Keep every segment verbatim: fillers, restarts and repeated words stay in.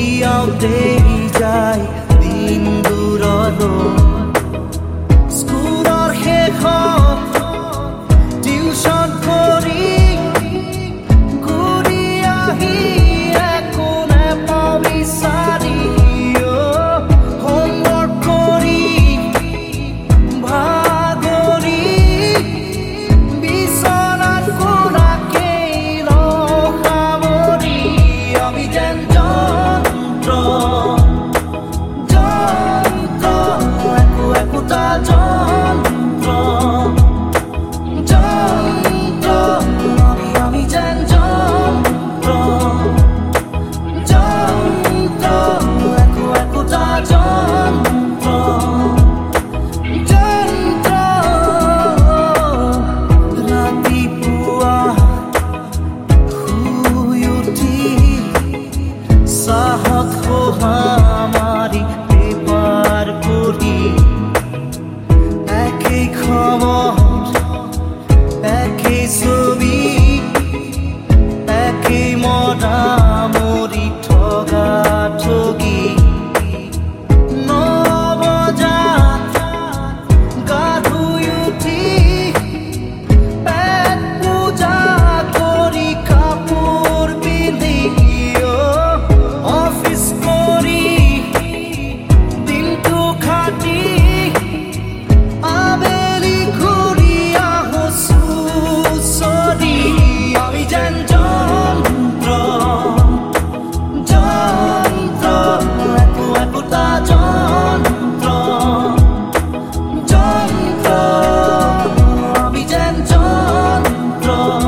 ঘূৰিয়াওঁতেই যায় দিন দূৰলৈ স্কুলৰ শেষত টিউচন কৰি ঘূৰি আহি একো নেপাওঁ বিচাৰি হোমৱৰ্ক কৰি ভাগৰি বিচনাত কোৰাকেই ৰখাবৰি আমি যেন যন্ত্ৰ যন্ত্ৰ একো একোটা যন্ত্ৰ যন্ত্ৰ আমি আমি যেন যন্ত্ৰ যন্ত্ৰ একো একোটা যন্ত্ৰ যন্ত্ৰ ৰাতিপুৱা শুই উঠি চাহত খোহা মাৰি পেপাৰ পঢ়ি একেই খবৰ একেই ছবি একেই মৰামৰি ঠগা ঠগি ন বজাত গা ধুই উঠি পেট পূজা কৰি কাপোৰ পিন্ধি অফিচ কৰি দিনটো খাটি আবেলি ঘূৰি আহোঁ চুচৰি আমি যেন যন্ত্ৰ যন্ত্ৰ একো একোটা যন্ত্ৰ যন্ত্ৰ আমি যেন যন্ত্ৰ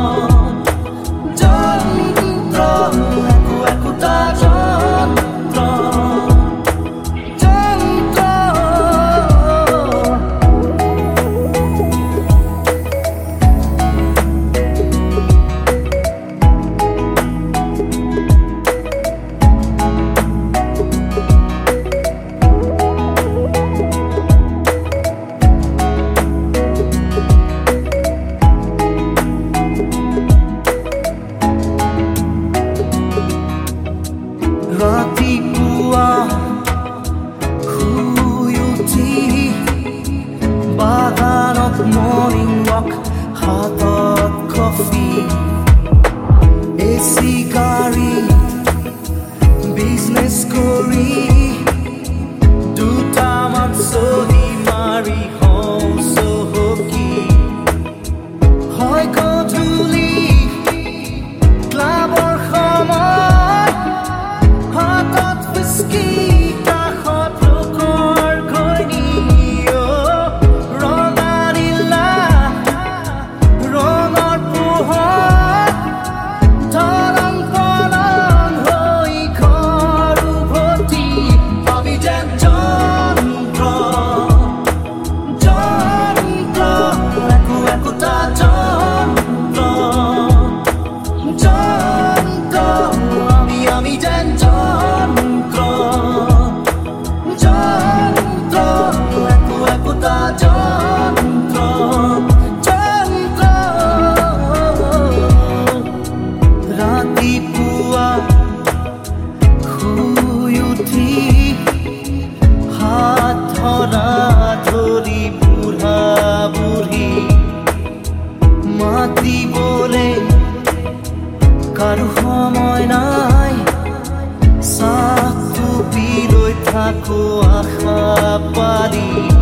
যন্ত্ৰ একো একোটা যন্ত্ৰ যন্ত্ৰ ৰাতিপুৱা শুই উঠি বাগানত মৰ্ণিং ৱাক হাতত কফি এচি গাড়ী বিজনেছ কৰি দুটামান চহী মাৰি হওঁ চহকী হয় গধূলি ক্লাবৰ সময় হাতত হুইস্কি কাষত লোকৰ ঘৈণী ৰঙা নীলা ৰঙৰ পোহৰ ধৰণ পৰণ হৈ ঘৰ উভতি আমি যেন যন্ত্ৰ যন্ত্ৰ একো একোটা যন্ত্ৰ যন্ত্ৰ আমি আমি যেন যন্ত্ৰ যন্ত্ৰ একো একোটা যন্ত্ৰ যন্ত্ৰ ৰাতিপুৱা শুই উঠি হাত ধৰা ধৰি বুঢ়া বুঢ়ী মাতিবলে কাৰো সময় নাই চাহ টুপি লৈ থাকো আশা পালি